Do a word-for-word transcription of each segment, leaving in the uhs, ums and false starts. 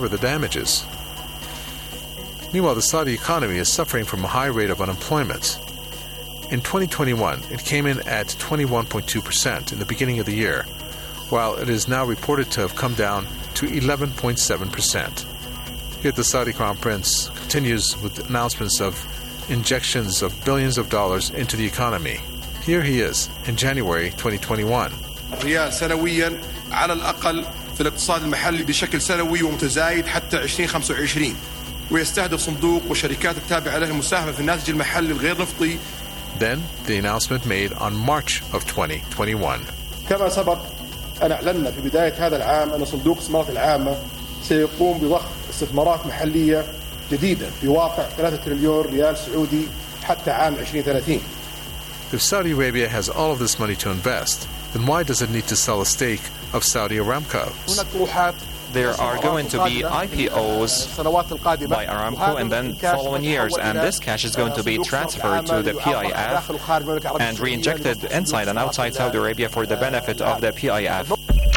the damages. Meanwhile, the Saudi economy is suffering from a high rate of unemployment. In twenty twenty-one, it came in at twenty-one point two percent in the beginning of the year, while it is now reported to have come down to eleven point seven percent. Yet the Saudi Crown Prince continues with announcements of injections of billions of dollars into the economy. Here he is in January twenty twenty-one. ريال سنويا على الأقل في الاقتصاد المحلي بشكل سنوي ومتزايد حتى عشرين خمسة وعشرين ويستهدف صندوق وشركات التابعة له المساهمة في الناتج المحلي الغير نفطي. Then the announcement made on March of twenty twenty-one. كما سبق أن أعلنا في بداية هذا العام أن صندوق الاستثمارات العامة سيقوم بضخ استثمارات محلية جديدة بواقع ثلاثة تريليون ريال سعودي حتى عام عشرين ثلاثين. If Saudi Arabia has all of this money to invest, then why does it need to sell a stake of Saudi Aramco? There are going to be I P Os by Aramco in the following years, and this cash is going to be transferred to the P I F and re-injected inside and outside Saudi Arabia for the benefit of the P I F.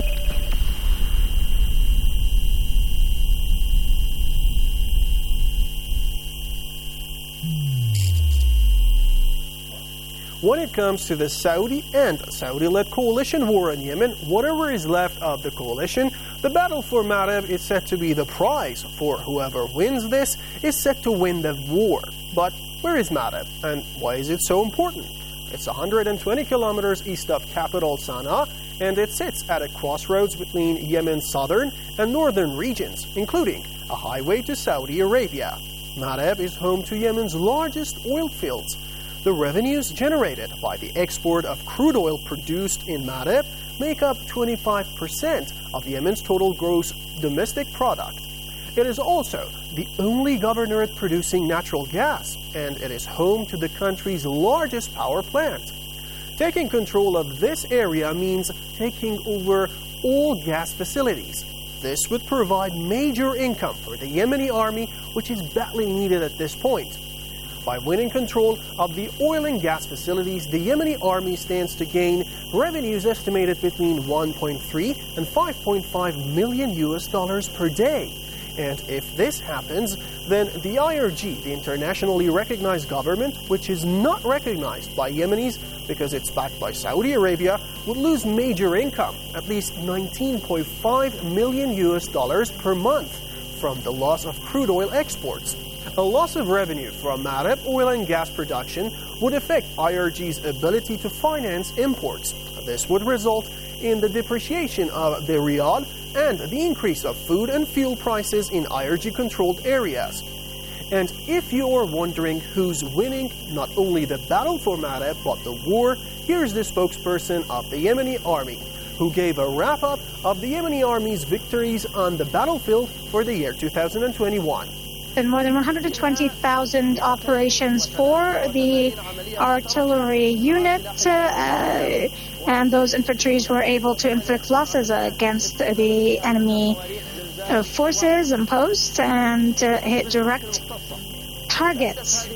When it comes to the Saudi and Saudi-led coalition war in Yemen, whatever is left of the coalition, the battle for Ma'rib is said to be the prize, for whoever wins this is set to win the war. But where is Ma'rib, and why is it so important? It's one hundred twenty kilometers east of capital Sana'a, and it sits at a crossroads between Yemen's southern and northern regions, including a highway to Saudi Arabia. Ma'rib is home to Yemen's largest oil fields. The revenues generated by the export of crude oil produced in Ma'rib make up twenty-five percent of Yemen's total gross domestic product. It is also the only governorate producing natural gas, and it is home to the country's largest power plant. Taking control of this area means taking over all gas facilities. This would provide major income for the Yemeni army, which is badly needed at this point. By winning control of the oil and gas facilities, the Yemeni army stands to gain revenues estimated between one point three and five point five million U S dollars per day. And if this happens, then the I R G, the internationally recognized government, which is not recognized by Yemenis because it's backed by Saudi Arabia, would lose major income, at least nineteen point five million U S dollars per month, from the loss of crude oil exports. A loss of revenue from Ma'rib oil and gas production would affect I R G's ability to finance imports. This would result in the depreciation of the riyal and the increase of food and fuel prices in I R G-controlled areas. And if you are wondering who's winning not only the battle for Ma'rib but the war, here's the spokesperson of the Yemeni army, who gave a wrap-up of the Yemeni army's victories on the battlefield for the year two thousand twenty-one. And more than one hundred twenty thousand operations for the artillery unit, uh, and those infantries were able to inflict losses against the enemy uh, forces and posts and uh, hit direct targets.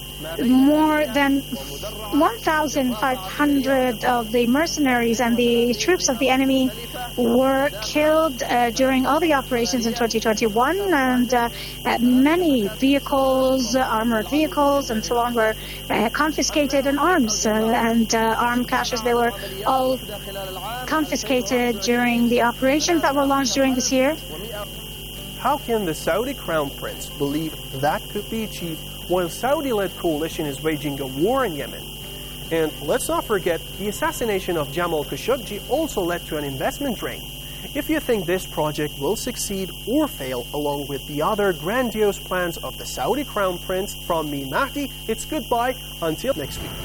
More than one thousand five hundred of the mercenaries and the troops of the enemy were killed uh, during all the operations in twenty twenty-one, and uh, many vehicles, uh, armored vehicles, and so on were uh, confiscated, and arms uh, and uh, armed caches, they were all confiscated during the operations that were launched during this year. How can the Saudi Crown Prince believe that could be achieved while Saudi-led coalition is waging a war in Yemen? And let's not forget, the assassination of Jamal Khashoggi also led to an investment drain. If you think this project will succeed or fail along with the other grandiose plans of the Saudi Crown Prince, from me, Mahdi, it's goodbye until next week.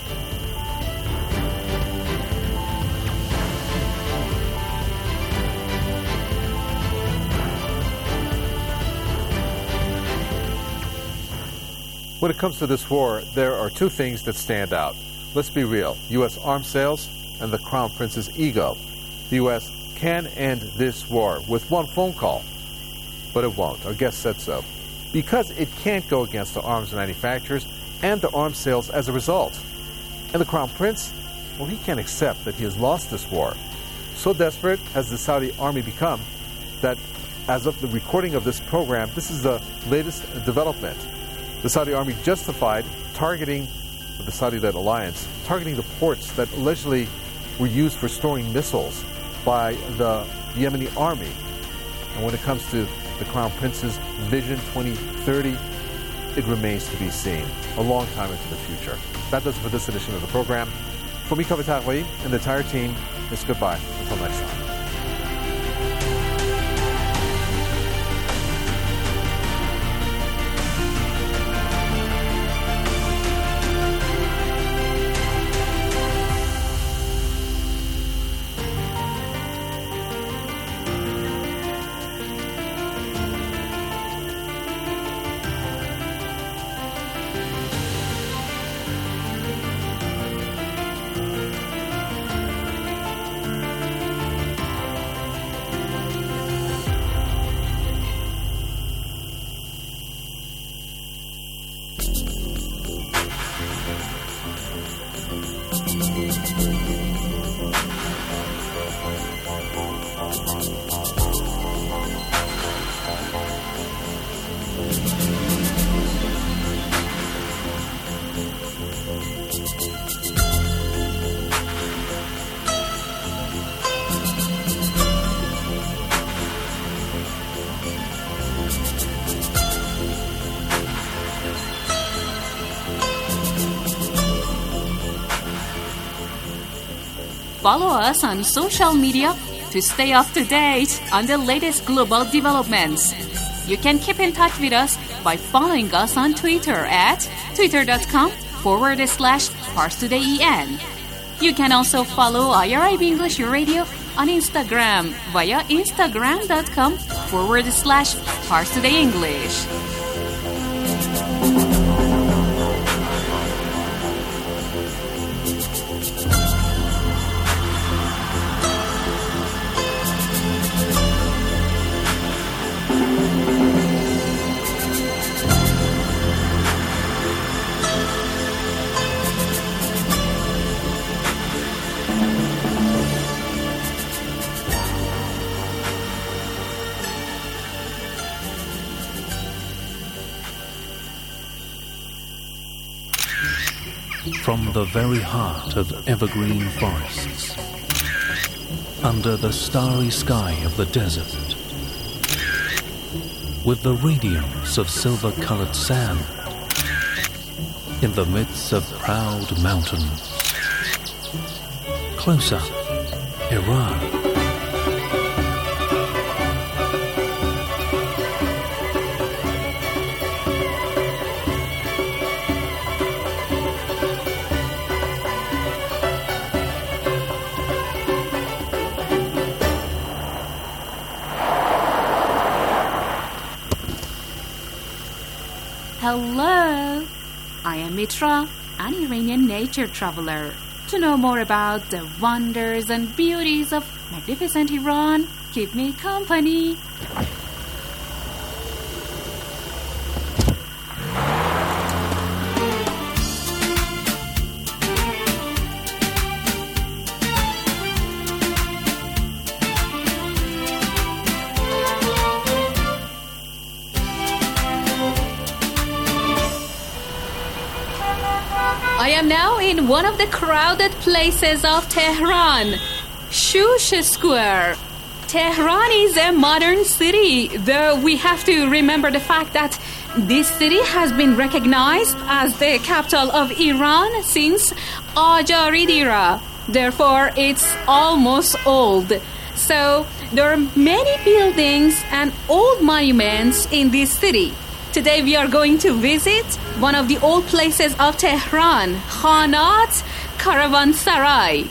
When it comes to this war, there are two things that stand out. Let's be real, U S arms sales and the Crown Prince's ego. The U S can end this war with one phone call, but it won't. Our guest said so. Because it can't go against the arms manufacturers and the arms sales as a result. And the Crown Prince, well, he can't accept that he has lost this war. So desperate has the Saudi army become that As of the recording of this program, this is the latest development. The Saudi army justified targeting the Saudi-led alliance, targeting the ports that allegedly were used for storing missiles by the Yemeni army. And when it comes to the Crown Prince's Vision twenty thirty, it remains to be seen, a long time into the future. That does it for this edition of the program. For me, Kavatagui, and the entire team, it's goodbye. Until next time. Follow us on social media to stay up to date on the latest global developments. You can keep in touch with us by following us on Twitter at twitter.com forward slash ParsTodayEN. You can also follow I R I B English Radio on Instagram via instagram.com forward slash ParsTodayEnglish. From the very heart of evergreen forests, under the starry sky of the desert, with the radiance of silver-colored sand, in the midst of proud mountains, close up, Iran. Hello, I am Mitra, an Iranian nature traveler. To know more about the wonders and beauties of magnificent Iran, keep me company. I am now in one of the crowded places of Tehran, Shush Square. Tehran is a modern city, though we have to remember the fact that this city has been recognized as the capital of Iran since Ajarid era. Therefore, it's almost old. So, there are many buildings and old monuments in this city. Today we are going to visit one of the old places of Tehran, Khanat Caravansaray.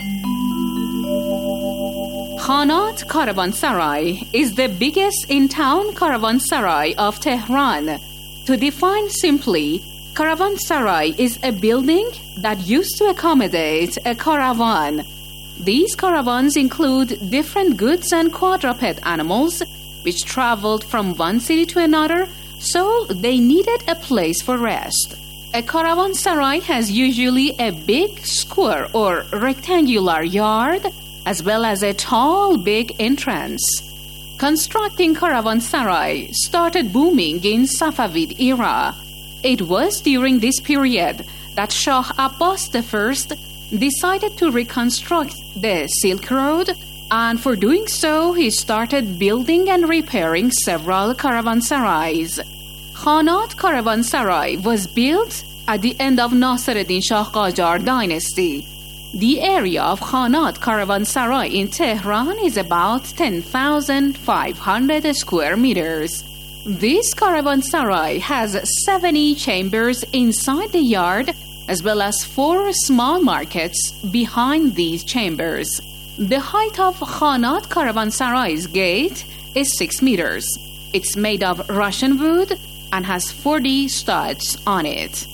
Khanat Caravansaray is the biggest in-town caravansaray of Tehran. To define simply, caravansaray is a building that used to accommodate a caravan. These caravans include different goods and quadruped animals which traveled from one city to another, so they needed a place for rest. A caravansaray has usually a big square or rectangular yard, as well as a tall, big entrance. Constructing caravansarai started booming in Safavid era. It was during this period that Shah Abbas the First decided to reconstruct the Silk Road, and for doing so, he started building and repairing several caravansarais. Khanat Caravansarai was built at the end of Nasiruddin Shah Qajar dynasty. The area of Khanat Caravansarai in Tehran is about ten thousand five hundred square meters. This caravansarai has seventy chambers inside the yard, as well as four small markets behind these chambers. The height of Khanat Caravansarai's gate is six meters. It's made of Russian wood and has forty studs on it.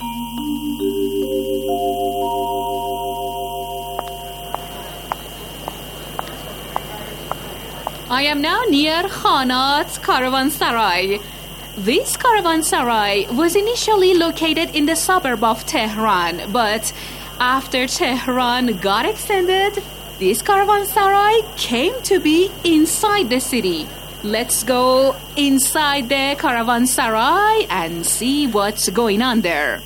I am now near Khanat Caravansarai. This caravansarai was initially located in the suburb of Tehran, but after Tehran got extended, this caravansarai came to be inside the city. Let's go inside the caravansarai and see what's going on there.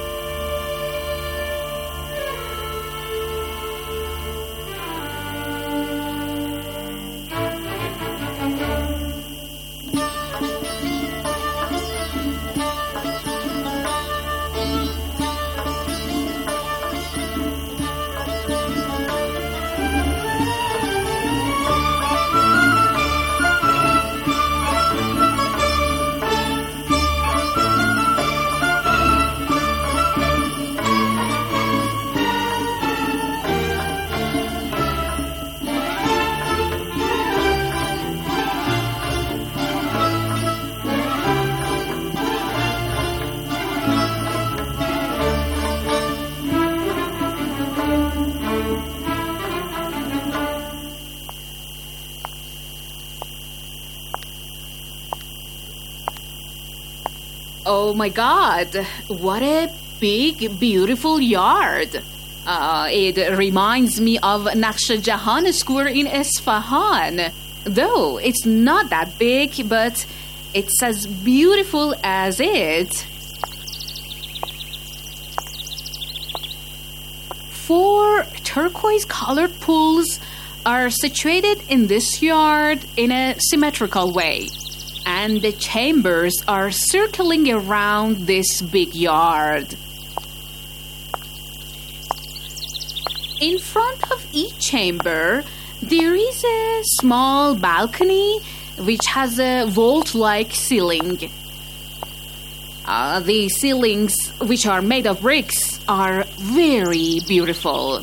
Oh my God, what a big, beautiful yard. Uh, it reminds me of Naqsh Jahan Square in Isfahan. Though it's not that big, but it's as beautiful as it. Four turquoise-colored pools are situated in this yard in a symmetrical way. And the chambers are circling around this big yard. In front of each chamber, there is a small balcony which has a vault-like ceiling. Uh, the ceilings, which are made of bricks, are very beautiful.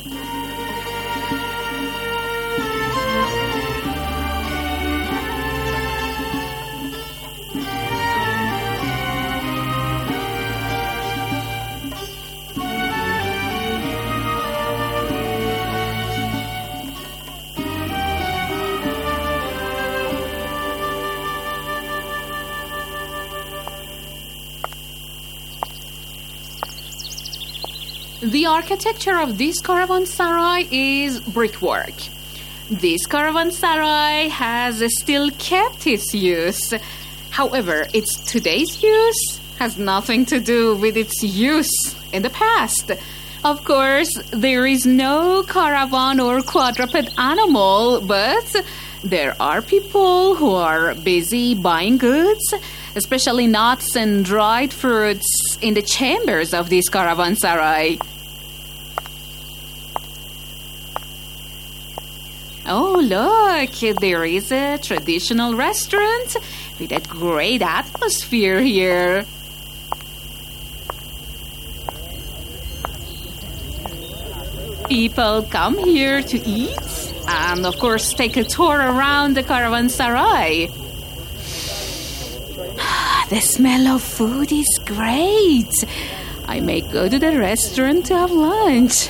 The architecture of this caravansarai is brickwork. This caravansarai has still kept its use. However, its today's use has nothing to do with its use in the past. Of course, there is no caravan or quadruped animal, but there are people who are busy buying goods, especially nuts and dried fruits, in the chambers of this caravansarai. Oh, look, there is a traditional restaurant with a great atmosphere here. People come here to eat and, of course, take a tour around the caravansarai. The smell of food is great. I may go to the restaurant to have lunch.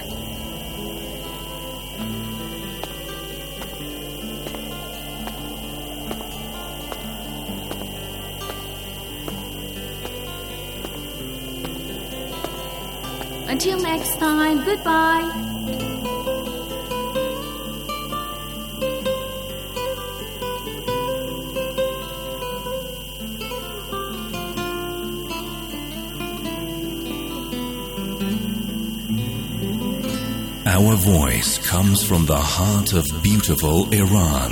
Until next time, goodbye. Our voice comes from the heart of beautiful Iran.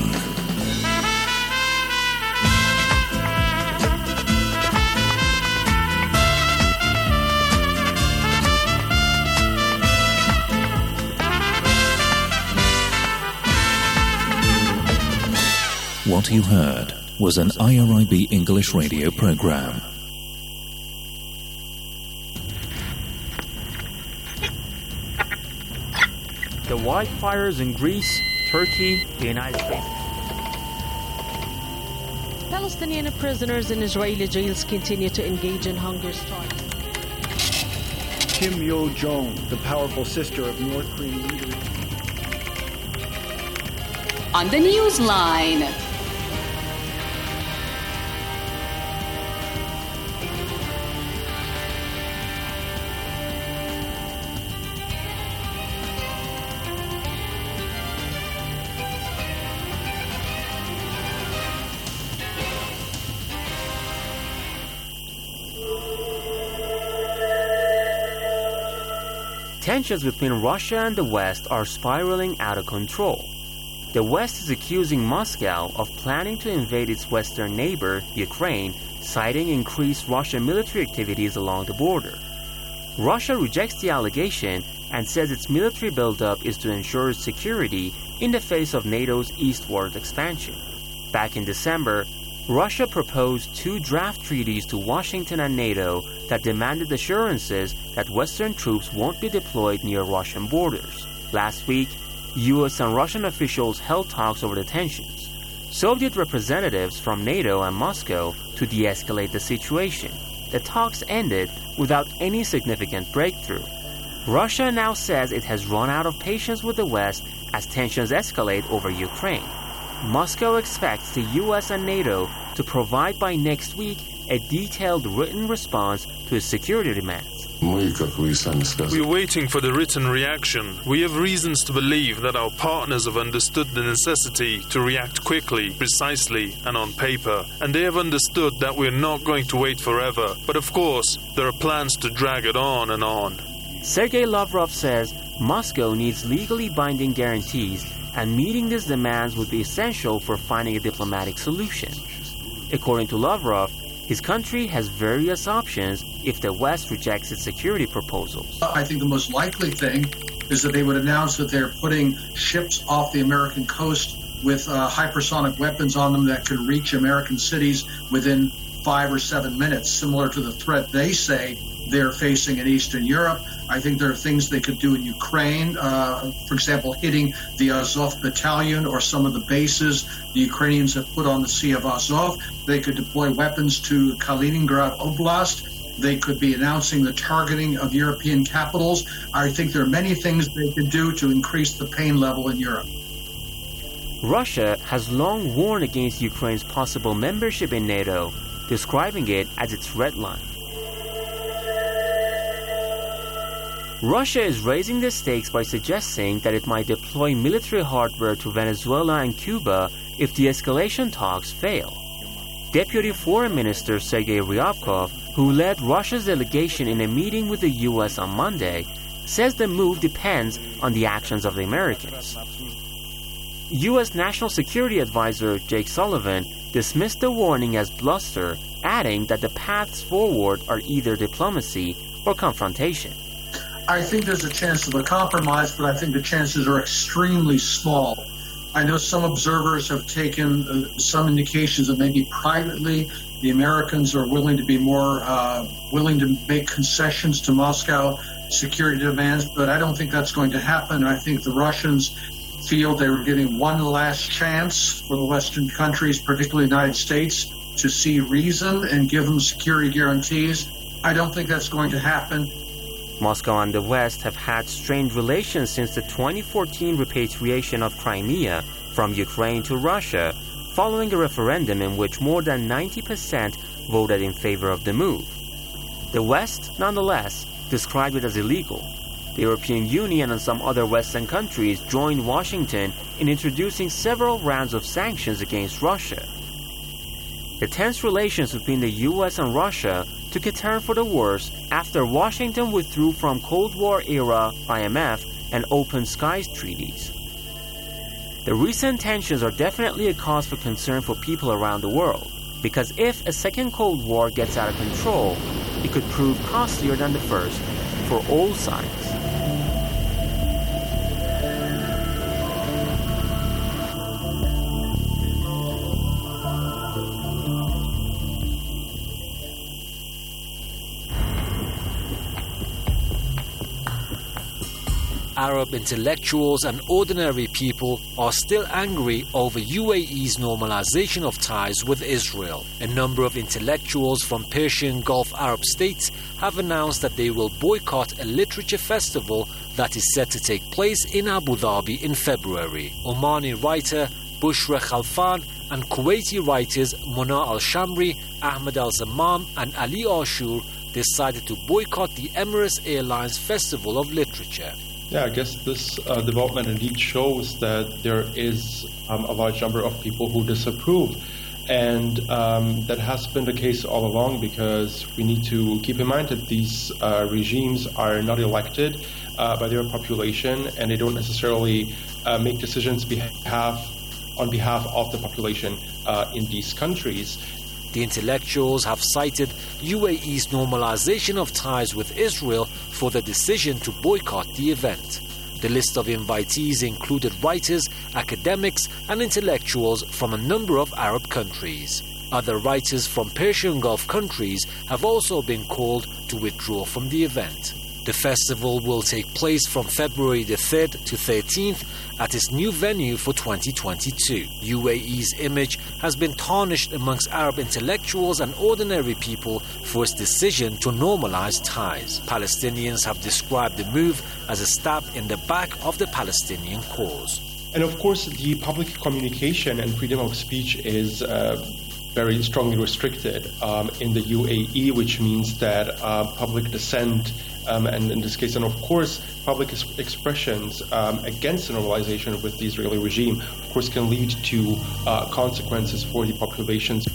What you heard was an I R I B English radio program. The wildfires in Greece, Turkey, the United States. Palestinian prisoners in Israeli jails continue to engage in hunger strikes. Kim Yo-jong, the powerful sister of North Korean leader. On the Newsline. Tensions between Russia and the West are spiraling out of control. The West is accusing Moscow of planning to invade its western neighbor, Ukraine, citing increased Russian military activities along the border. Russia rejects the allegation and says its military buildup is to ensure its security in the face of NATO's eastward expansion. Back in December, Russia proposed two draft treaties to Washington and NATO that demanded assurances that Western troops won't be deployed near Russian borders. Last week, U S and Russian officials held talks over the tensions. Soviet representatives from NATO and Moscow to de-escalate the situation. The talks ended without any significant breakthrough. Russia now says it has run out of patience with the West as tensions escalate over Ukraine. Moscow expects the U S and NATO to provide by next week a detailed written response to its security demands. We're waiting for the written reaction. We have reasons to believe that our partners have understood the necessity to react quickly, precisely, and on paper. And they have understood that we're not going to wait forever. But of course, there are plans to drag it on and on. Sergei Lavrov says Moscow needs legally binding guarantees, and meeting these demands would be essential for finding a diplomatic solution. According to Lavrov, his country has various options if the West rejects its security proposals. I think the most likely thing is that they would announce that they're putting ships off the American coast with uh, hypersonic weapons on them that could reach American cities within five or seven minutes, similar to the threat they say they're facing in Eastern Europe. I think there are things they could do in Ukraine, uh, for example, hitting the Azov battalion or some of the bases the Ukrainians have put on the Sea of Azov. They could deploy weapons to Kaliningrad Oblast. They could be announcing the targeting of European capitals. I think there are many things they could do to increase the pain level in Europe. Russia has long warned against Ukraine's possible membership in NATO, describing it as its red line. Russia is raising the stakes by suggesting that it might deploy military hardware to Venezuela and Cuba if the escalation talks fail. Deputy Foreign Minister Sergei Ryabkov, who led Russia's delegation in a meeting with the U S on Monday, says the move depends on the actions of the Americans. U S National Security Advisor Jake Sullivan dismissed the warning as bluster, adding that the paths forward are either diplomacy or confrontation. I think there's a chance of a compromise, but I think the chances are extremely small. I know some observers have taken uh, some indications that maybe privately the Americans are willing to be more uh, willing to make concessions to Moscow security demands, but I don't think that's going to happen. I think the Russians feel they were getting one last chance for the Western countries, particularly the United States, to see reason and give them security guarantees. I don't think that's going to happen. Moscow and the West have had strained relations since the twenty fourteen repatriation of Crimea from Ukraine to Russia, following a referendum in which more than ninety percent voted in favor of the move. The West, nonetheless, described it as illegal. The European Union and some other Western countries joined Washington in introducing several rounds of sanctions against Russia. The tense relations between the U S and Russia took a turn for the worse after Washington withdrew from Cold War-era I M F and open skies treaties. The recent tensions are definitely a cause for concern for people around the world, because if a second Cold War gets out of control, it could prove costlier than the first for all sides. Arab intellectuals and ordinary people are still angry over U A E's normalization of ties with Israel. A number of intellectuals from Persian Gulf Arab states have announced that they will boycott a literature festival that is set to take place in Abu Dhabi in February. Omani writer Bushra Khalfan and Kuwaiti writers Mona Al-Shamri, Ahmed Al-Zammam and Ali Ashur decided to boycott the Emirates Airlines Festival of Literature. Yeah, I guess this uh, development indeed shows that there is um, a large number of people who disapprove. And um, that has been the case all along, because we need to keep in mind that these uh, regimes are not elected uh, by their population, and they don't necessarily uh, make decisions behalf, on behalf of the population uh, in these countries. The intellectuals have cited U A E's normalization of ties with Israel for the decision to boycott the event. The list of invitees included writers, academics, and intellectuals from a number of Arab countries. Other writers from Persian Gulf countries have also been called to withdraw from the event. The festival will take place from February the third to thirteenth at its new venue for twenty twenty-two. U A E's image has been tarnished amongst Arab intellectuals and ordinary people for its decision to normalize ties. Palestinians have described the move as a stab in the back of the Palestinian cause. And of course, the public communication and freedom of speech is uh, very strongly restricted um, in the U A E, which means that uh, public dissent Um, and in this case, and of course, public ex- expressions um, against the normalization with the Israeli regime, of course, can lead to uh, consequences for the populations.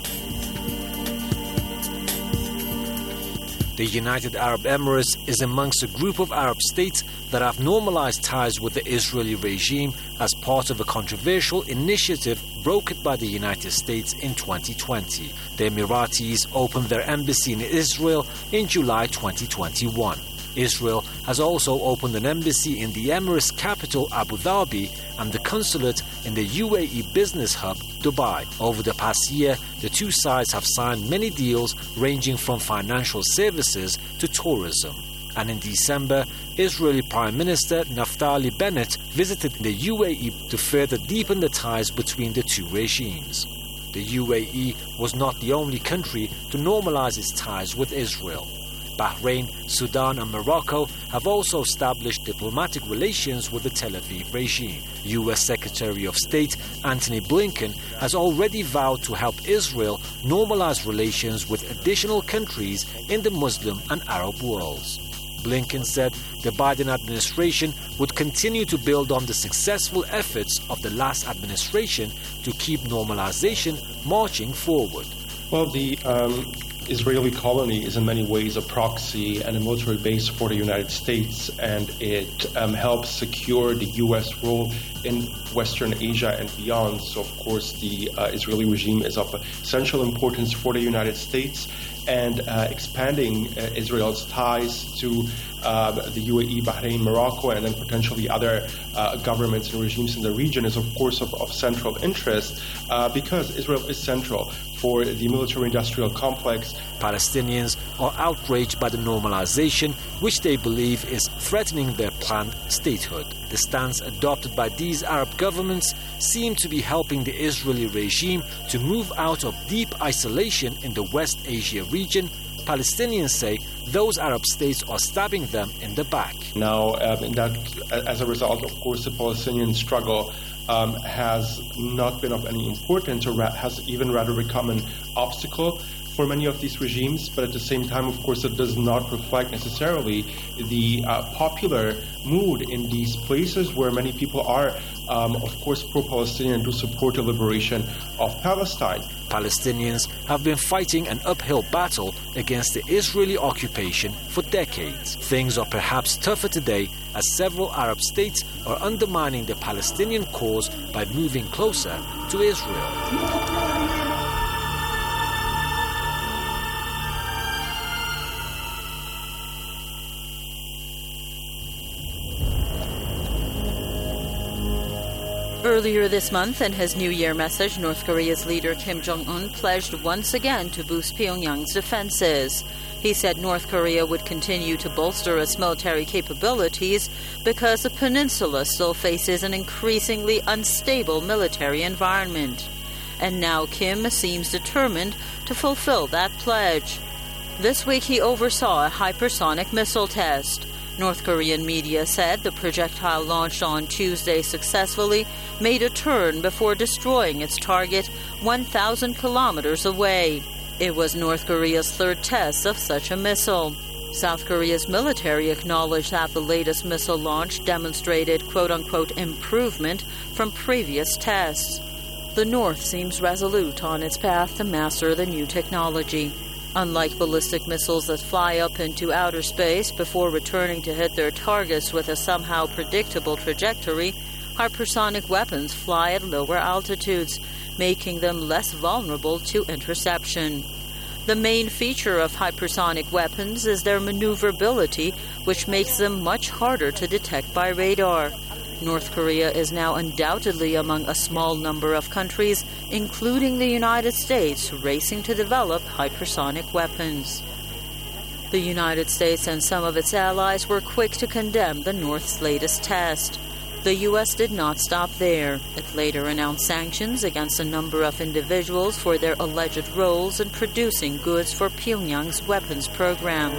The United Arab Emirates is amongst a group of Arab states that have normalized ties with the Israeli regime as part of a controversial initiative brokered by the United States in twenty twenty. The Emiratis opened their embassy in Israel in July twenty twenty-one. Israel has also opened an embassy in the Emirates capital Abu Dhabi and the consulate in the U A E business hub Dubai. Over the past year, the two sides have signed many deals ranging from financial services to tourism. And in December, Israeli Prime Minister Naftali Bennett visited the U A E to further deepen the ties between the two regimes. The U A E was not the only country to normalize its ties with Israel. Bahrain, Sudan and Morocco have also established diplomatic relations with the Tel Aviv regime. U S Secretary of State Antony Blinken has already vowed to help Israel normalize relations with additional countries in the Muslim and Arab worlds. Blinken said the Biden administration would continue to build on the successful efforts of the last administration to keep normalization marching forward. Well, the um Israeli colony is in many ways a proxy and a military base for the United States, and it um, helps secure the U S role in Western Asia and beyond. So, of course, the uh, Israeli regime is of essential importance for the United States, and uh, expanding uh, Israel's ties to uh, the U A E, Bahrain, Morocco, and then potentially other uh, governments and regimes in the region is, of course, of, of central interest uh, because Israel is central for the military-industrial complex. Palestinians are outraged by the normalization, which they believe is threatening their planned statehood. The stance adopted by these Arab governments seem to be helping the Israeli regime to move out of deep isolation in the West Asia region. Palestinians say those Arab states are stabbing them in the back. Now, um, in that, as a result, of course, the Palestinian struggle Um, has not been of any importance, or ra- has even rather become an obstacle for many of these regimes. But at the same time, of course, it does not reflect necessarily the uh, popular mood in these places where many people are, um, of course, pro-Palestinian and do support the liberation of Palestine. Palestinians have been fighting an uphill battle against the Israeli occupation for decades. Things are perhaps tougher today as several Arab states are undermining the Palestinian cause by moving closer to Israel. Earlier this month, in his New Year message, North Korea's leader Kim Jong-un pledged once again to boost Pyongyang's defenses. He said North Korea would continue to bolster its military capabilities because the peninsula still faces an increasingly unstable military environment. And now Kim seems determined to fulfill that pledge. This week he oversaw a hypersonic missile test. North Korean media said the projectile launched on Tuesday successfully made a turn before destroying its target one thousand kilometers away. It was North Korea's third test of such a missile. South Korea's military acknowledged that the latest missile launch demonstrated quote-unquote improvement from previous tests. The North seems resolute on its path to master the new technology. Unlike ballistic missiles that fly up into outer space before returning to hit their targets with a somehow predictable trajectory, hypersonic weapons fly at lower altitudes, making them less vulnerable to interception. The main feature of hypersonic weapons is their maneuverability, which makes them much harder to detect by radar. North Korea is now undoubtedly among a small number of countries, including the United States, racing to develop hypersonic weapons. The United States and some of its allies were quick to condemn the North's latest test. The U S did not stop there. It later announced sanctions against a number of individuals for their alleged roles in producing goods for Pyongyang's weapons program.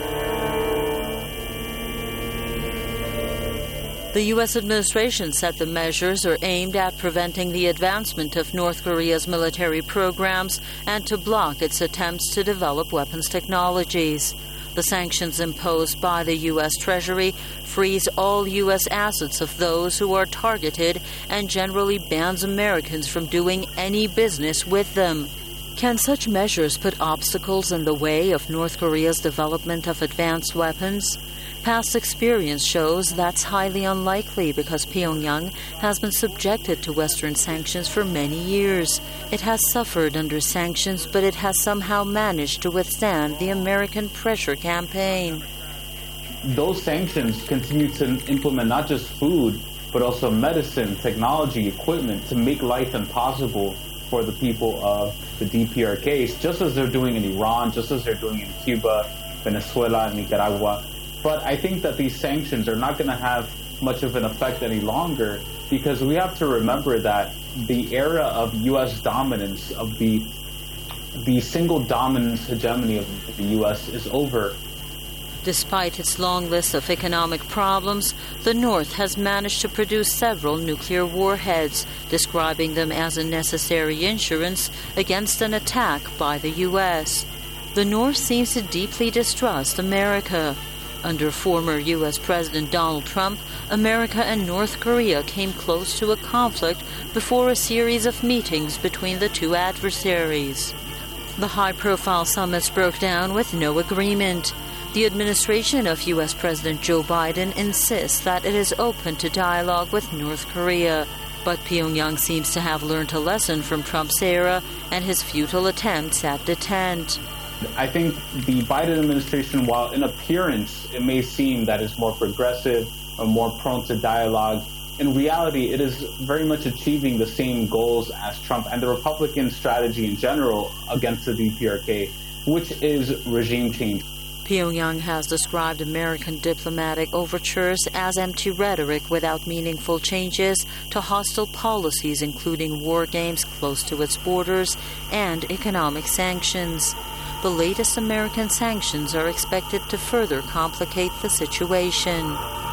The U S administration said the measures are aimed at preventing the advancement of North Korea's military programs and to block its attempts to develop weapons technologies. The sanctions imposed by the U S Treasury freeze all U S assets of those who are targeted and generally bans Americans from doing any business with them. Can such measures put obstacles in the way of North Korea's development of advanced weapons? Past experience shows that's highly unlikely because Pyongyang has been subjected to Western sanctions for many years. It has suffered under sanctions, but it has somehow managed to withstand the American pressure campaign. Those sanctions continue to implement not just food, but also medicine, technology, equipment to make life impossible for the people of the D P R K, just as they're doing in Iran, just as they're doing in Cuba, Venezuela, Nicaragua. But I think that these sanctions are not going to have much of an effect any longer because we have to remember that the era of U S dominance, of the the single dominance hegemony of the U S is over. Despite its long list of economic problems, the North has managed to produce several nuclear warheads, describing them as a necessary insurance against an attack by the U S. The North seems to deeply distrust America. Under former U S President Donald Trump, America and North Korea came close to a conflict before a series of meetings between the two adversaries. The high-profile summits broke down with no agreement. The administration of U S President Joe Biden insists that it is open to dialogue with North Korea, but Pyongyang seems to have learned a lesson from Trump's era and his futile attempts at detente. I think the Biden administration, while in appearance it may seem that it's more progressive or more prone to dialogue, in reality it is very much achieving the same goals as Trump and the Republican strategy in general against the D P R K, which is regime change. Pyongyang has described American diplomatic overtures as empty rhetoric without meaningful changes to hostile policies, including war games close to its borders and economic sanctions. The latest American sanctions are expected to further complicate the situation.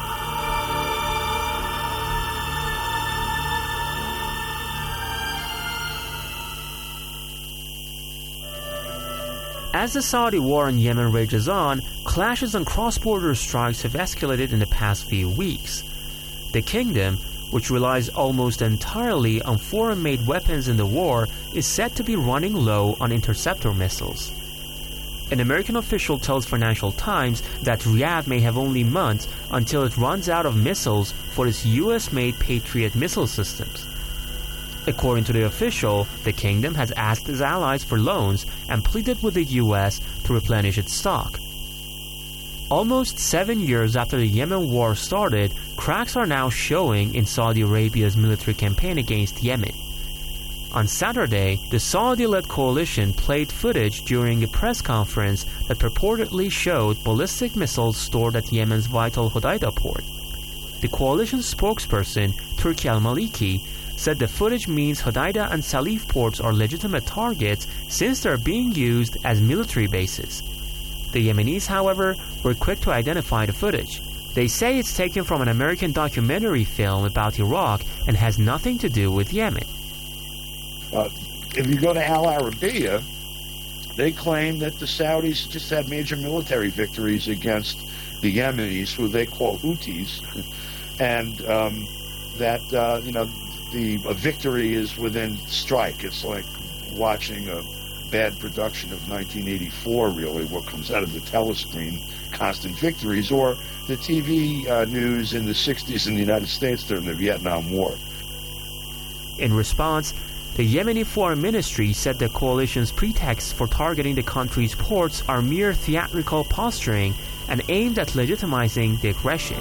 As the Saudi war in Yemen rages on, clashes and cross-border strikes have escalated in the past few weeks. The kingdom, which relies almost entirely on foreign-made weapons in the war, is said to be running low on interceptor missiles. An American official tells Financial Times that Riyadh may have only months until it runs out of missiles for its U S-made Patriot missile systems. According to the official, the kingdom has asked its allies for loans and pleaded with the U S to replenish its stock. Almost seven years after the Yemen war started, cracks are now showing in Saudi Arabia's military campaign against Yemen. On Saturday, the Saudi-led coalition played footage during a press conference that purportedly showed ballistic missiles stored at Yemen's vital Hodeidah port. The coalition spokesperson, Turki al-Maliki, said the footage means Hodeidah and Salif ports are legitimate targets since they're being used as military bases. The Yemenis, however, were quick to identify the footage. They say it's taken from an American documentary film about Iraq and has nothing to do with Yemen. Uh, if you go to Al Arabiya, they claim that the Saudis just had major military victories against the Yemenis, who they call Houthis, and um, that, uh, you know, the a victory is within strike. It's like watching a bad production of nineteen eighty-four, really, what comes out of the telescreen, constant victories, or the T V uh, news in the sixties in the United States during the Vietnam War. In response, the Yemeni Foreign Ministry said the coalition's pretexts for targeting the country's ports are mere theatrical posturing and aimed at legitimizing the aggression.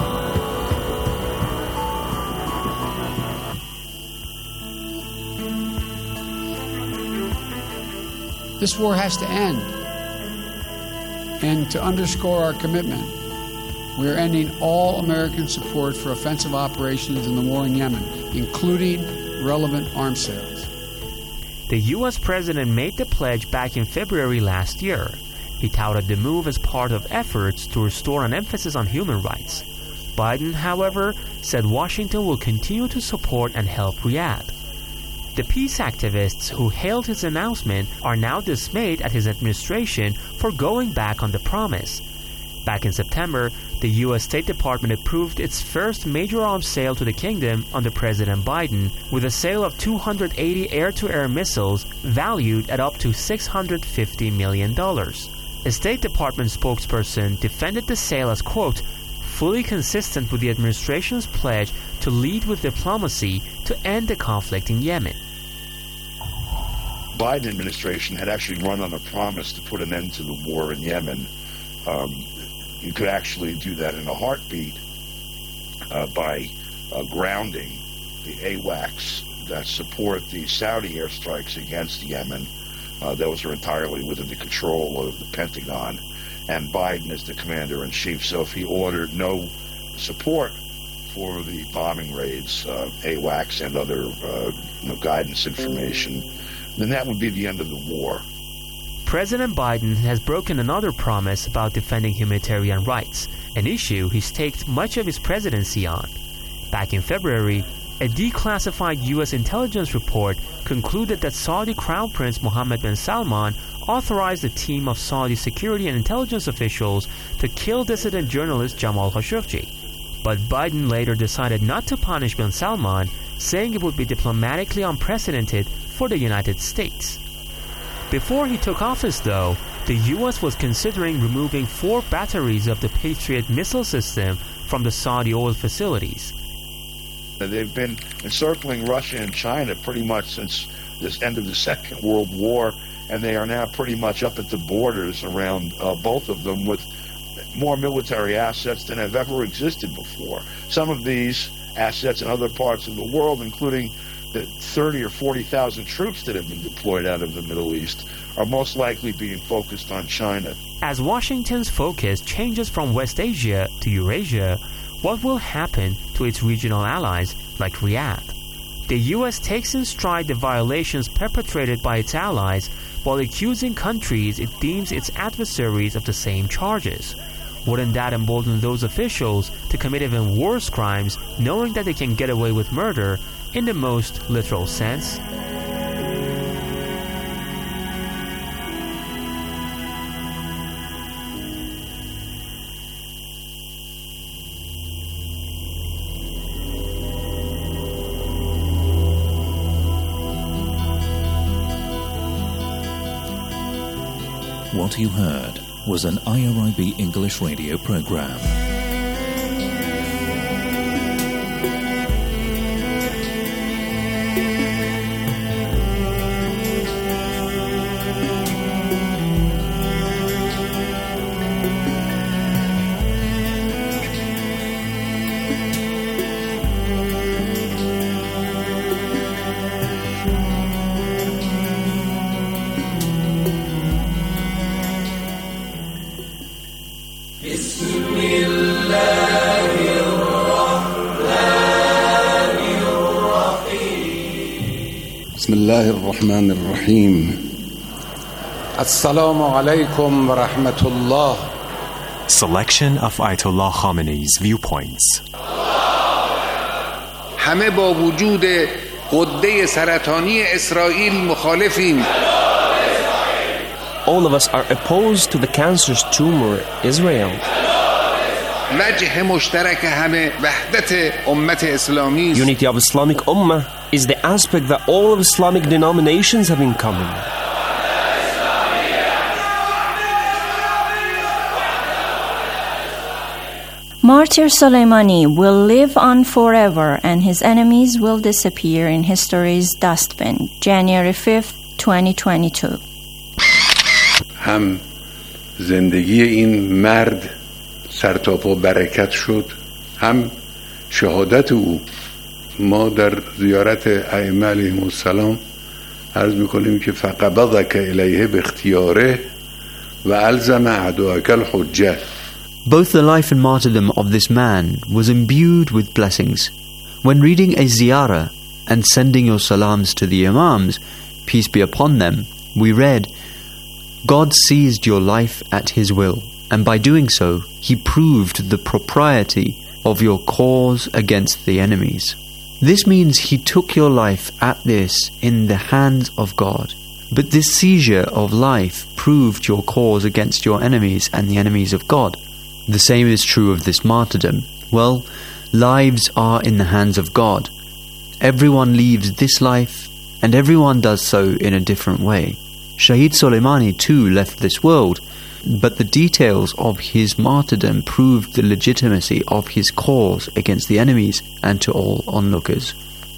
This war has to end. And to underscore our commitment, we are ending all American support for offensive operations in the war in Yemen, including relevant arms sales. The U S president made the pledge back in February last year. He touted the move as part of efforts to restore an emphasis on human rights. Biden, however, said Washington will continue to support and help Riyadh. The peace activists who hailed his announcement are now dismayed at his administration for going back on the promise. Back in September, the U S State Department approved its first major arms sale to the kingdom under President Biden, with a sale of two hundred eighty air-to-air missiles valued at up to six hundred fifty million dollars. A State Department spokesperson defended the sale as, quote, fully consistent with the administration's pledge to lead with diplomacy to end the conflict in Yemen. Biden administration had actually run on a promise to put an end to the war in Yemen. Um, you could actually do that in a heartbeat uh, by uh, grounding the AWACS that support the Saudi airstrikes against Yemen. Uh, those are entirely within the control of the Pentagon, and Biden is the commander-in-chief. So if he ordered no support for the bombing raids, uh, AWACS and other uh, you know, guidance information, then that would be the end of the war. President Biden has broken another promise about defending humanitarian rights, an issue he staked much of his presidency on. Back in February, a declassified U S intelligence report concluded that Saudi Crown Prince Mohammed bin Salman authorized a team of Saudi security and intelligence officials to kill dissident journalist Jamal Khashoggi. But Biden later decided not to punish bin Salman, saying it would be diplomatically unprecedented for the United States. Before he took office, though, the U S was considering removing four batteries of the Patriot missile system from the Saudi oil facilities. They've been encircling Russia and China pretty much since the end of the Second World War, and they are now pretty much up at the borders around uh, both of them with more military assets than have ever existed before. Some of these assets in other parts of the world, including the thirty or forty thousand troops that have been deployed out of the Middle East, are most likely being focused on China. As Washington's focus changes from West Asia to Eurasia, what will happen to its regional allies like Riyadh? The U S takes in stride the violations perpetrated by its allies while accusing countries it deems its adversaries of the same charges. Wouldn't that embolden those officials to commit even worse crimes, knowing that they can get away with murder in the most literal sense? What you heard was an I R I B English radio program. بسم الله الرحمن الرحيم السلام عليكم ورحمة الله. Selection of Ayatollah Khamenei's viewpoints. همه با وجود غده سرطانی اسرائیل مخالفیم. All of us are opposed to the cancerous tumor Israel. وجه مشترک همه وحدت امت اسلامی. Unity of Islamic Ummah is the aspect that all of Islamic denominations have in common. Martyr Soleimani will live on forever and his enemies will disappear in history's dustbin. January fifth, twenty twenty-two. هم زندگی این مرد سرتاپا برکت شد، هم شهادت او. ما در زیارت ائمه علیهم السلام عرض میکنیم که فقبضک الیه باختیاره و الزم عدوک الحجه. Both the life and martyrdom of this man was imbued with blessings. When reading a ziyarah and sending your salams to the imams, peace be upon them, we read, God seized your life at his will, and by doing so, he proved the propriety of your cause against the enemies. This means he took your life at this in the hands of God. But this seizure of life proved your cause against your enemies and the enemies of God. The same is true of this martyrdom. Well, lives are in the hands of God. Everyone leaves this life, and everyone does so in a different way. Shahid Soleimani too left this world, but the details of his martyrdom proved the legitimacy of his cause against the enemies and to all onlookers.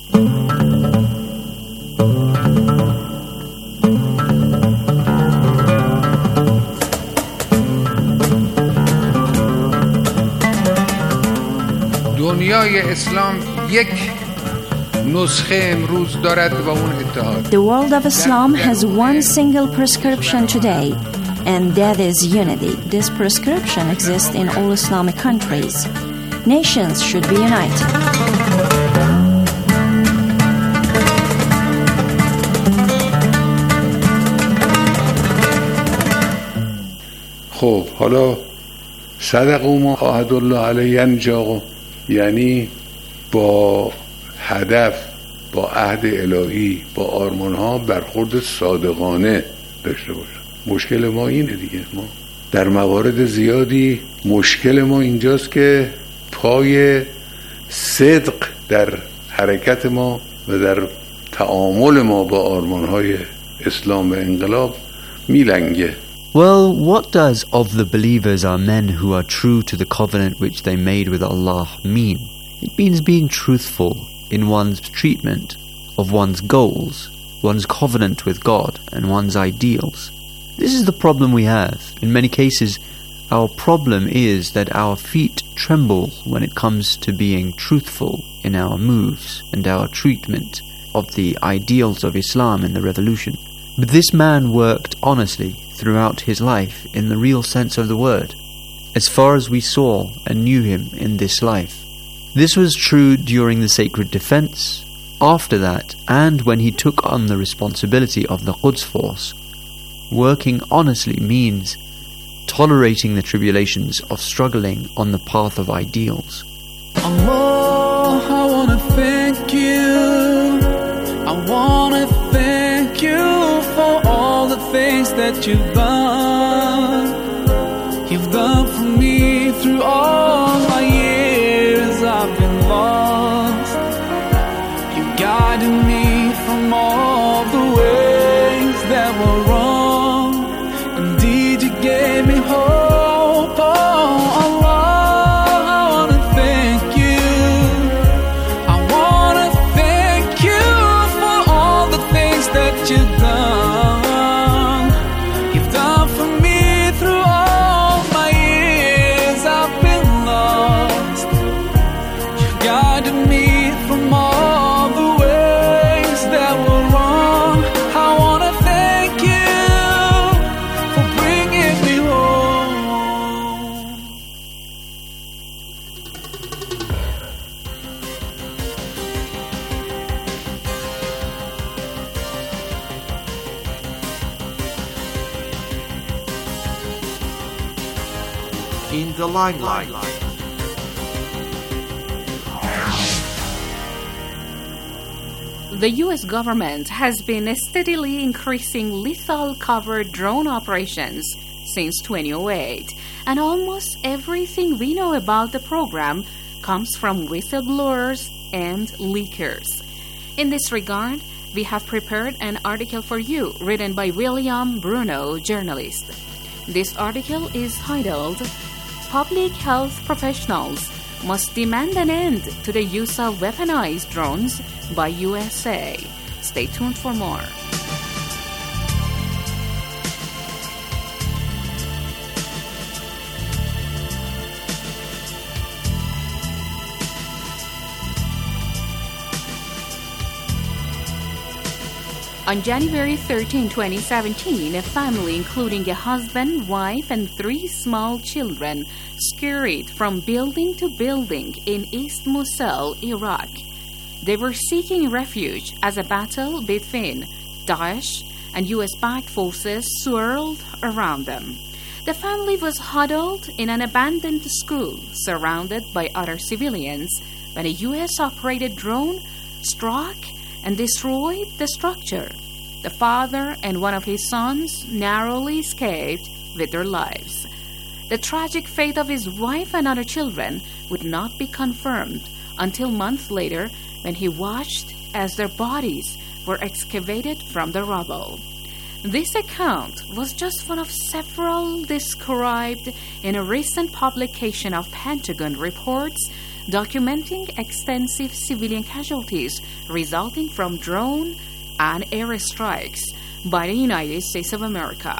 دنیای اسلام یک نسخه امروز دارد و اون اتحاد. The world of Islam has one single prescription today, and that is unity. This prescription exists in all Islamic countries. Nations should be united. خب حالا صدق ما عهد الله علیه انجاق، یعنی با هدف، با عهد الهی، با آرمانها برخورد صادقانه داشته باشم. مشکل ما اینه دیگه. ما در موارد زیادی مشکل ما اینجاست که پای صدق در حرکت ما و در تعامل ما با آرمانهای اسلام و انقلاب میلنگه. Well, what does "of the believers are men who are true to the covenant which they made with Allah" mean? It means being truthful in one's treatment of one's goals, one's covenant with God, and one's ideals. This is the problem we have. In many cases, our problem is that our feet tremble when it comes to being truthful in our moves and our treatment of the ideals of Islam in the revolution. But this man worked honestly throughout his life in the real sense of the word, as far as we saw and knew him in this life. This was true during the sacred defense, after that, and when he took on the responsibility of the Quds force. Working honestly means tolerating the tribulations of struggling on the path of ideals. Allah, I wanna thank you. I wanna thank you for all the things that you've done. You've done for me through all my years I've been lost. You guided me from all the ways that were wrong. Indeed, in the limelight. The U S government has been steadily increasing lethal covered drone operations since two thousand eight, and almost everything we know about the program comes from whistleblowers and leakers. In this regard, we have prepared an article for you written by William Bruno, journalist. This article is titled, Public Health Professionals Must Demand an End to the Use of Weaponized Drones by U S A. Stay tuned for more. On January thirteenth, twenty seventeen, a family including a husband, wife, and three small children scurried from building to building in East Mosul, Iraq. They were seeking refuge as a battle between Daesh and U S-backed forces swirled around them. The family was huddled in an abandoned school surrounded by other civilians when a U S-operated drone struck and destroyed the structure. The father and one of his sons narrowly escaped with their lives. The tragic fate of his wife and other children would not be confirmed until months later when he watched as their bodies were excavated from the rubble. This account was just one of several described in a recent publication of Pentagon reports documenting extensive civilian casualties resulting from drone and airstrikes by the United States of America.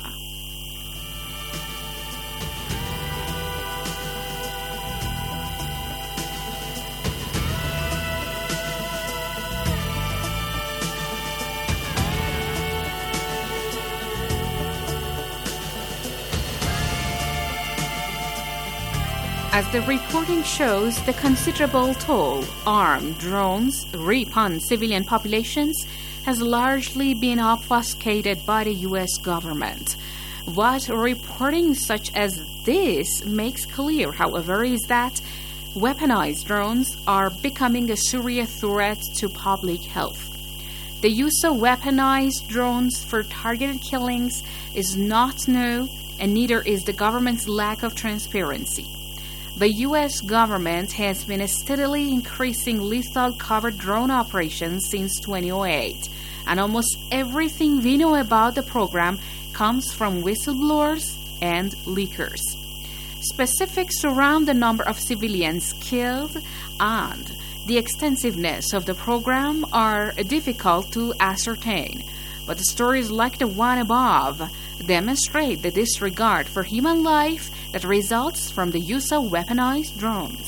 As the reporting shows, the considerable toll armed drones reap on civilian populations has largely been obfuscated by the U S government. What reporting such as this makes clear, however, is that weaponized drones are becoming a serious threat to public health. The use of weaponized drones for targeted killings is not new, and neither is the government's lack of transparency. The U S government has been steadily increasing lethal covered drone operations since two thousand eight, and almost everything we know about the program comes from whistleblowers and leakers. Specifics around the number of civilians killed and the extensiveness of the program are difficult to ascertain, but stories like the one above demonstrate the disregard for human life that results from the use of weaponized drones.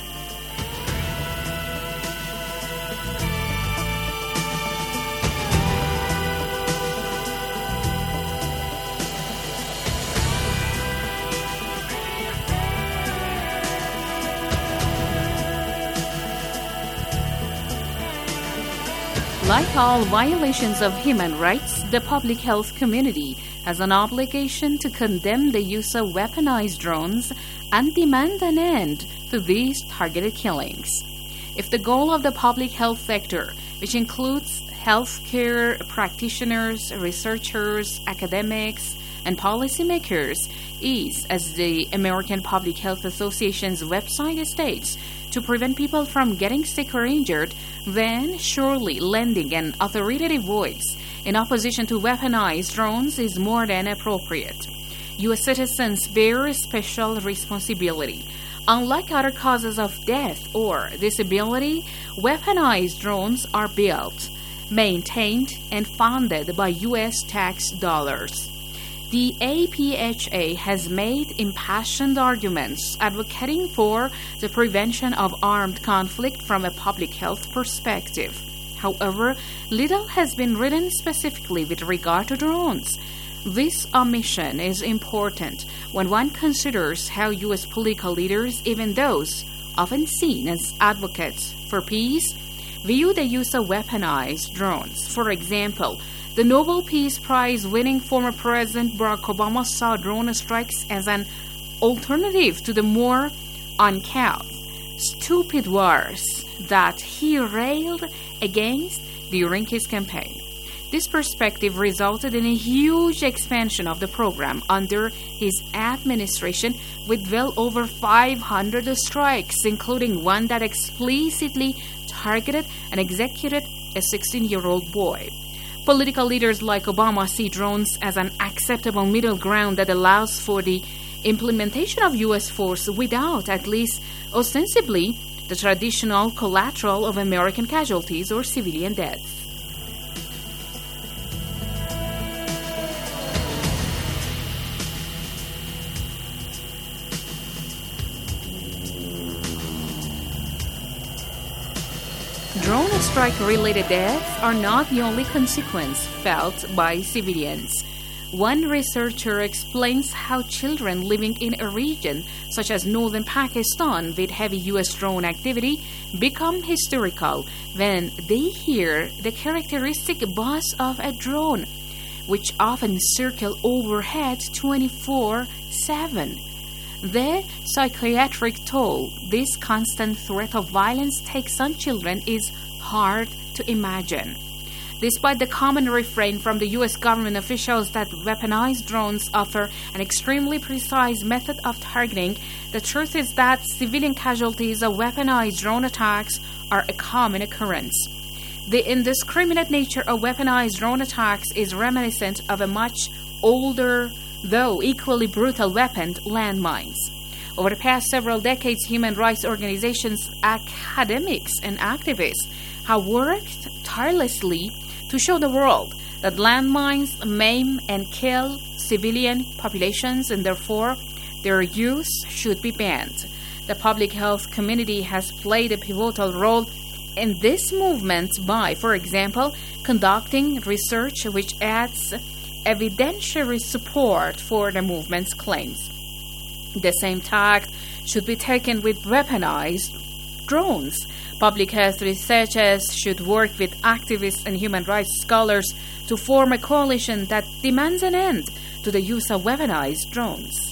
Like all violations of human rights, the public health community has an obligation to condemn the use of weaponized drones and demand an end to these targeted killings. If the goal of the public health sector, which includes healthcare practitioners, researchers, academics, and policymakers, is, as the American Public Health Association's website states, to prevent people from getting sick or injured, then surely lending an authoritative voice in opposition to weaponized drones is more than appropriate. U S citizens bear a special responsibility. Unlike other causes of death or disability, weaponized drones are built, maintained, and funded by U S tax dollars. The A P H A has made impassioned arguments advocating for the prevention of armed conflict from a public health perspective. However, little has been written specifically with regard to drones. This omission is important when one considers how U S political leaders, even those often seen as advocates for peace, view the use of weaponized drones. For example, the Nobel Peace Prize winning former President Barack Obama saw drone strikes as an alternative to the more uncouth, stupid wars that he railed against during his campaign. This perspective resulted in a huge expansion of the program under his administration, with well over five hundred strikes, including one that explicitly targeted and executed a sixteen-year-old boy. Political leaders like Obama see drones as an acceptable middle ground that allows for the implementation of U S force without, at least ostensibly, the traditional collateral of American casualties or civilian deaths. Drone strike-related deaths are not the only consequence felt by civilians. One researcher explains how children living in a region such as northern Pakistan with heavy U S drone activity become hysterical when they hear the characteristic buzz of a drone, which often circle overhead twenty-four seven. The psychiatric toll this constant threat of violence takes on children is hard to imagine. Despite the common refrain from the U S government officials that weaponized drones offer an extremely precise method of targeting, the truth is that civilian casualties of weaponized drone attacks are a common occurrence. The indiscriminate nature of weaponized drone attacks is reminiscent of a much older, though equally brutal weapon, landmines. Over the past several decades, human rights organizations, academics, and activists have worked tirelessly to show the world that landmines maim and kill civilian populations, and therefore their use should be banned. The public health community has played a pivotal role in this movement by, for example, conducting research which adds evidentiary support for the movement's claims. The same tact should be taken with weaponized drones. Public health researchers should work with activists and human rights scholars to form a coalition that demands an end to the use of weaponized drones.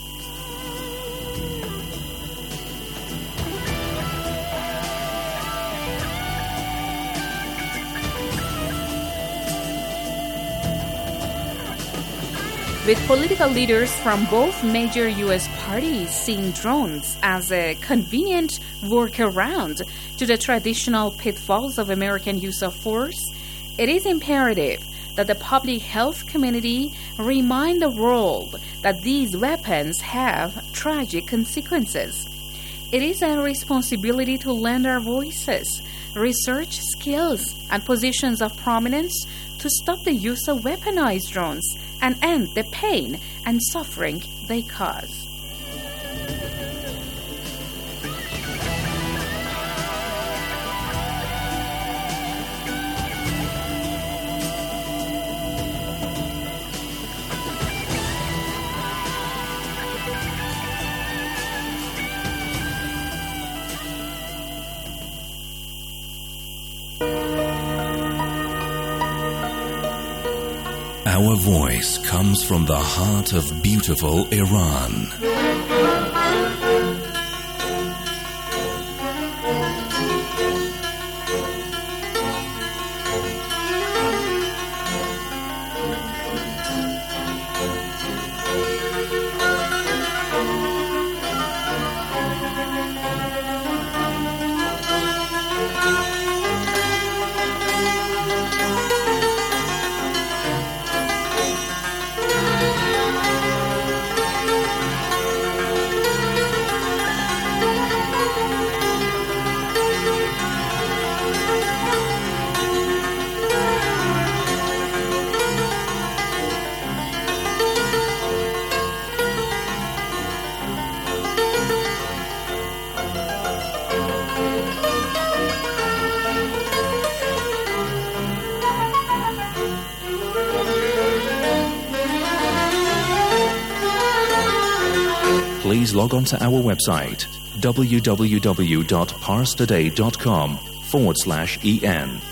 With political leaders from both major U S parties seeing drones as a convenient workaround to the traditional pitfalls of American use of force, it is imperative that the public health community remind the world that these weapons have tragic consequences. It is our responsibility to lend our voices, research skills, and positions of prominence to stop the use of weaponized drones and end the pain and suffering they cause. Our voice comes from the heart of beautiful Iran. Please log on to our website, www.parstoday.com forward slash en.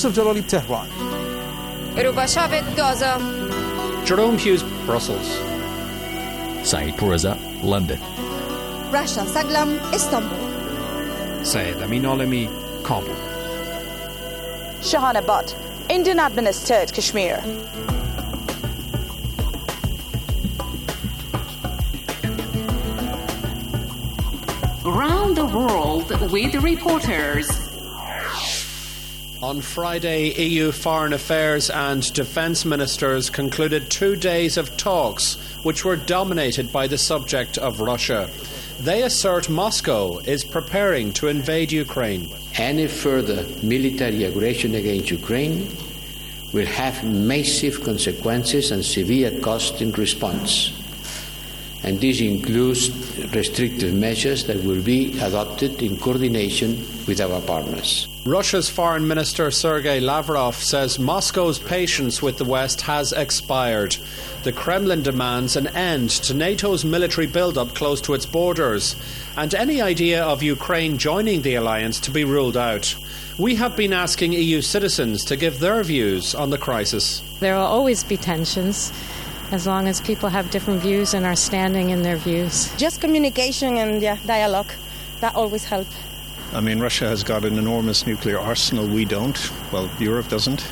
Yusuf Jalali, Tehran. Erubashavet, Gaza. Jerome Hughes, Brussels. Saeed Pourreza, London. Rasha Saglam, Istanbul. Syed Amin Alami, Kabul. Shahana Butt, Indian administered Kashmir. Around the world with reporters. On Friday, E U foreign affairs and defence ministers concluded two days of talks which were dominated by the subject of Russia. They assert Moscow is preparing to invade Ukraine. Any further military aggression against Ukraine will have massive consequences and severe cost in response. And this includes restrictive measures that will be adopted in coordination with our partners. Russia's Foreign Minister Sergei Lavrov says Moscow's patience with the West has expired. The Kremlin demands an end to NATO's military build-up close to its borders, and any idea of Ukraine joining the alliance to be ruled out. We have been asking E U citizens to give their views on the crisis. There will always be tensions, as long as people have different views and are standing in their views. Just communication and yeah, dialogue, that always helps. I mean, Russia has got an enormous nuclear arsenal. We don't. Well, Europe doesn't.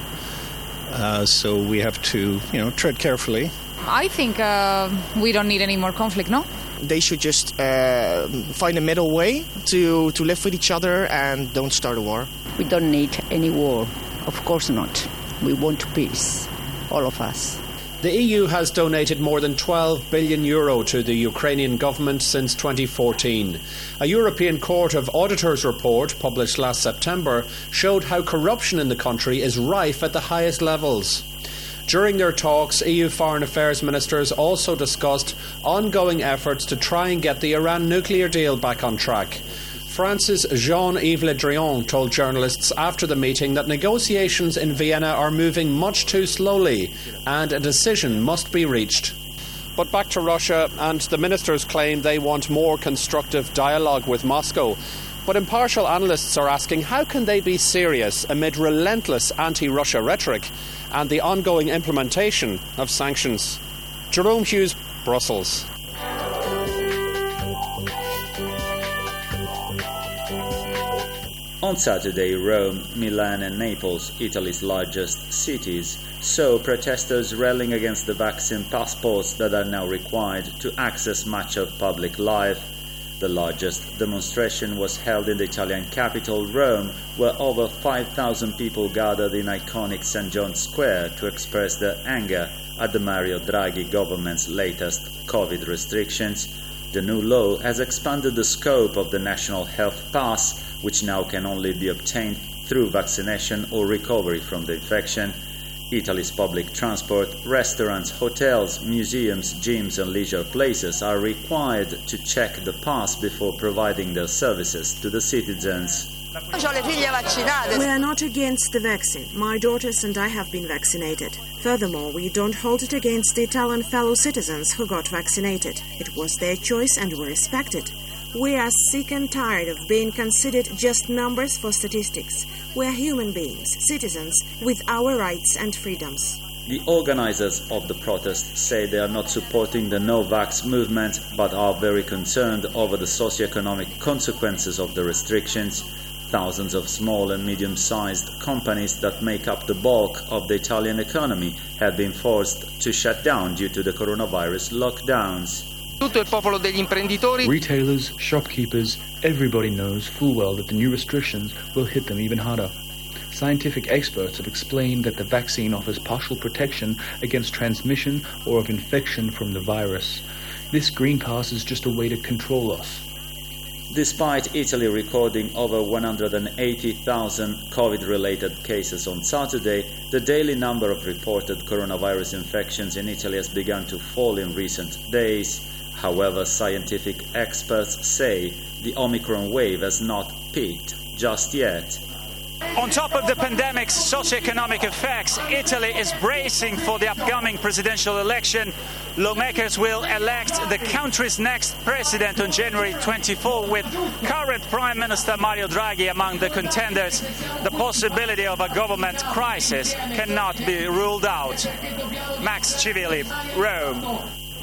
Uh, so we have to, you know, tread carefully. I think uh, we don't need any more conflict, no? They should just uh, find a middle way to, to live with each other and don't start a war. We don't need any war. Of course not. We want peace, all of us. The E U has donated more than twelve billion euro to the Ukrainian government since twenty fourteen. A European Court of Auditors report published last September showed how corruption in the country is rife at the highest levels. During their talks, E U foreign affairs ministers also discussed ongoing efforts to try and get the Iran nuclear deal back on track. France's Jean-Yves Le Drian told journalists after the meeting that negotiations in Vienna are moving much too slowly and a decision must be reached. But back to Russia, and the ministers claim they want more constructive dialogue with Moscow. But impartial analysts are asking how can they be serious amid relentless anti-Russia rhetoric and the ongoing implementation of sanctions. Jerome Hughes, Brussels. On Saturday, Rome, Milan and Naples, Italy's largest cities, saw protesters rallying against the vaccine passports that are now required to access much of public life. The largest demonstration was held in the Italian capital, Rome, where over five thousand people gathered in iconic Saint John's Square to express their anger at the Mario Draghi government's latest COVID restrictions. The new law has expanded the scope of the National Health Pass, which now can only be obtained through vaccination or recovery from the infection. Italy's public transport, restaurants, hotels, museums, gyms and leisure places are required to check the pass before providing their services to the citizens. We are not against the vaccine. My daughters and I have been vaccinated. Furthermore, we don't hold it against the Italian fellow citizens who got vaccinated. It was their choice and we respect it. We are sick and tired of being considered just numbers for statistics. We are human beings, citizens, with our rights and freedoms. The organizers of the protest say they are not supporting the no-vax movement, but are very concerned over the socio-economic consequences of the restrictions. Thousands of small and medium-sized companies that make up the bulk of the Italian economy have been forced to shut down due to the coronavirus lockdowns. Retailers, shopkeepers, everybody knows full well that the new restrictions will hit them even harder. Scientific experts have explained that the vaccine offers partial protection against transmission or of infection from the virus. This green pass is just a way to control us. Despite Italy recording over one hundred eighty thousand COVID-related cases on Saturday, the daily number of reported coronavirus infections in Italy has begun to fall in recent days. However, scientific experts say the Omicron wave has not peaked just yet. On top of the pandemic's socioeconomic effects, Italy is bracing for the upcoming presidential election. Lawmakers will elect the country's next president on January twenty-fourth, with current Prime Minister Mario Draghi among the contenders. The possibility of a government crisis cannot be ruled out. Max Civili, Rome.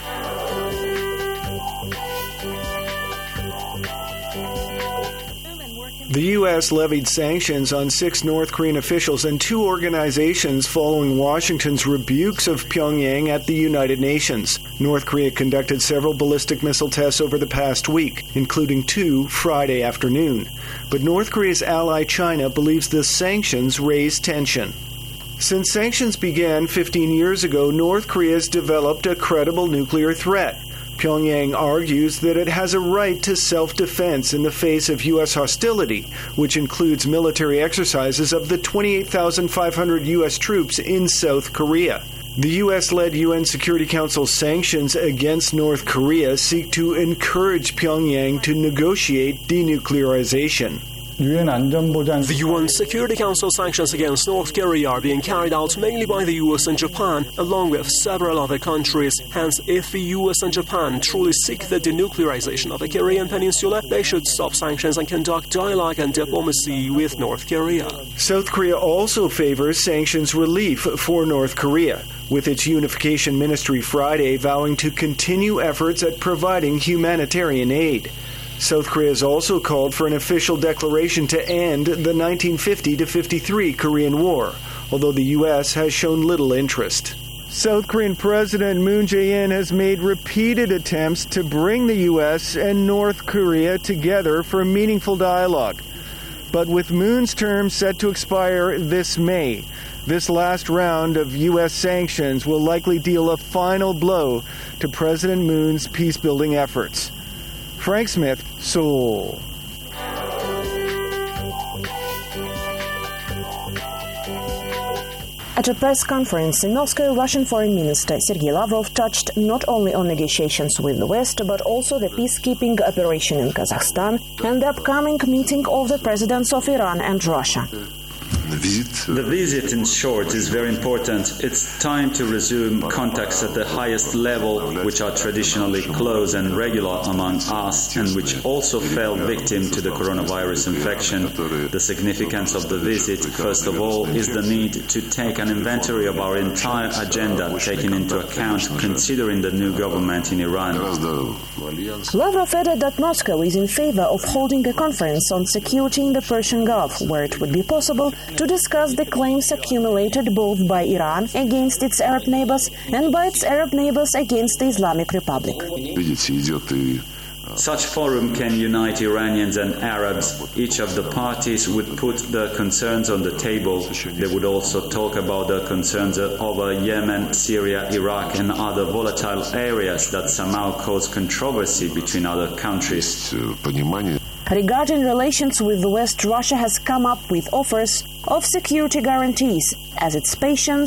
The U S levied sanctions on six North Korean officials and two organizations following Washington's rebukes of Pyongyang at the United Nations. North Korea conducted several ballistic missile tests over the past week, including two Friday afternoon. But North Korea's ally China believes the sanctions raise tension. Since sanctions began fifteen years ago, North Korea has developed a credible nuclear threat. Pyongyang argues that it has a right to self-defense in the face of U S hostility, which includes military exercises of the twenty-eight thousand five hundred U S troops in South Korea. The U S-led U N Security Council sanctions against North Korea seek to encourage Pyongyang to negotiate denuclearization. The U N Security Council sanctions against North Korea are being carried out mainly by the U S and Japan, along with several other countries. Hence, if the U S and Japan truly seek the denuclearization of the Korean peninsula, they should stop sanctions and conduct dialogue and diplomacy with North Korea. South Korea also favors sanctions relief for North Korea, with its unification ministry Friday vowing to continue efforts at providing humanitarian aid. South Korea has also called for an official declaration to end the nineteen fifty to fifty-three Korean War, although the U S has shown little interest. South Korean President Moon Jae-in has made repeated attempts to bring the U S and North Korea together for meaningful dialogue. But with Moon's term set to expire this May, this last round of U S sanctions will likely deal a final blow to President Moon's peace-building efforts. Frank Smith, Seoul. At a press conference in Moscow, Russian Foreign Minister Sergei Lavrov touched not only on negotiations with the West, but also the peacekeeping operation in Kazakhstan and the upcoming meeting of the presidents of Iran and Russia. The visit, in short, is very important. It's time to resume contacts at the highest level, which are traditionally close and regular among us, and which also fell victim to the coronavirus infection. The significance of the visit, first of all, is the need to take an inventory of our entire agenda, taking into account considering the new government in Iran. Lavrov added that Moscow is in favor of holding a conference on security in the Persian Gulf, where it would be possible to discuss the claims accumulated both by Iran against its Arab neighbors and by its Arab neighbors against the Islamic Republic. Such forum can unite Iranians and Arabs. Each of the parties would put their concerns on the table. They would also talk about their concerns over Yemen, Syria, Iraq, and other volatile areas that somehow cause controversy between other countries. Regarding relations with the West, Russia has come up with offers of security guarantees, as its patience